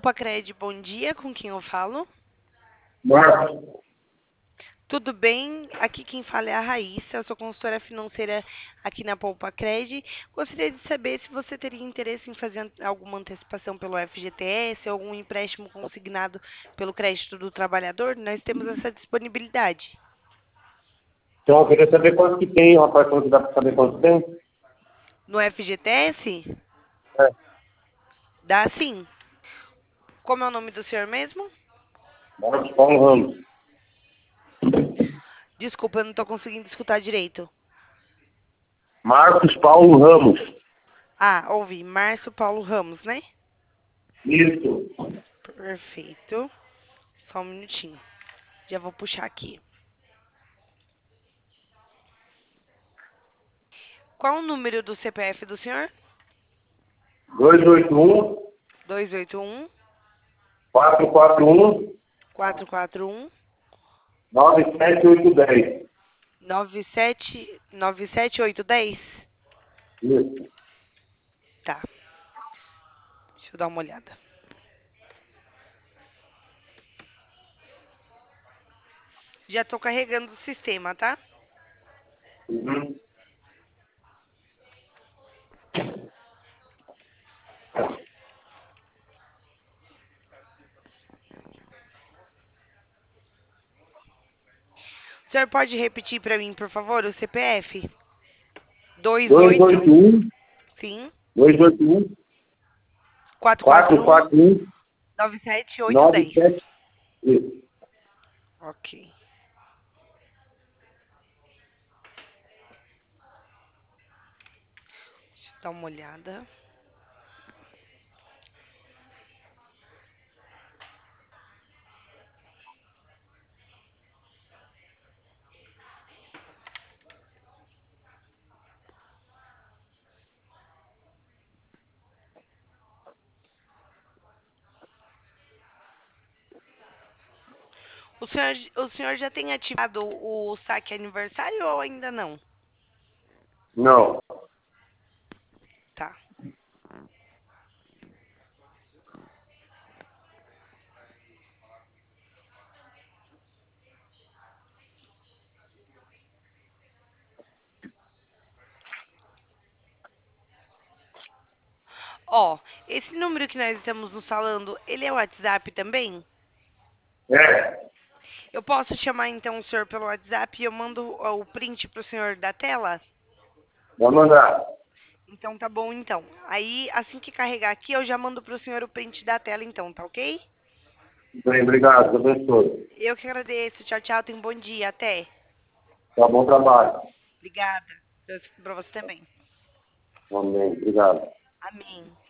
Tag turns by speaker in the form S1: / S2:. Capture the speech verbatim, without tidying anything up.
S1: Poupa Cred, bom dia. Com quem eu falo?
S2: Marcos,
S1: Tudo bem? Aqui quem fala é a Raíssa. Eu sou consultora financeira aqui na Poupa Cred. Gostaria de saber se você teria interesse em fazer an- alguma antecipação pelo F G T S, algum empréstimo consignado pelo crédito do trabalhador. Nós temos essa disponibilidade.
S2: então eu queria saber quanto que tem, uma parte que dá para saber quanto tem?
S1: No F G T S?
S2: É,
S1: Dá sim. Como é o nome do senhor mesmo?
S2: Marcos Paulo Ramos.
S1: Desculpa, eu não estou conseguindo escutar direito.
S2: Marcos Paulo Ramos.
S1: Ah, ouvi. Márcio Paulo Ramos, né?
S2: Isso.
S1: Perfeito. Só um minutinho. Já vou puxar aqui. Qual o número do C P F do senhor?
S2: dois oito um,
S1: Dois oito um,
S2: quatro quatro um,
S1: quatro quatro um,
S2: nove sete oito um zero.
S1: nove sete nove sete oito um zero.
S2: Isso.
S1: Tá. Deixa eu dar uma olhada. Já tô carregando o sistema, tá?
S2: Uhum.
S1: O senhor pode repetir para mim, por favor, o C P F? dois oito,
S2: dois oito um,
S1: sim,
S2: dois oito um,
S1: quatro quatro
S2: quatro
S1: um,
S2: quatro um,
S1: nove sete oito um
S2: nove
S1: zero.
S2: sete. Isso.
S1: Ok. Deixa eu dar uma olhada. O senhor, o senhor já tem ativado o saque aniversário ou ainda não?
S2: Não.
S1: Tá. Ó, esse número que nós estamos nos falando, ele é o WhatsApp também?
S2: É.
S1: Eu posso chamar então o senhor pelo WhatsApp e eu mando ó, o print pro senhor da tela?
S2: Vai mandar.
S1: Então tá bom então. Aí assim que carregar aqui eu já mando pro senhor o print da tela então, tá ok?
S2: Bem, obrigado. Deus abençoe.
S1: Eu que agradeço. Tchau, tchau. Tenha um bom dia. Até.
S2: Tá, bom trabalho.
S1: Obrigada. Deus pra você também.
S2: Amém. Obrigado.
S1: Amém.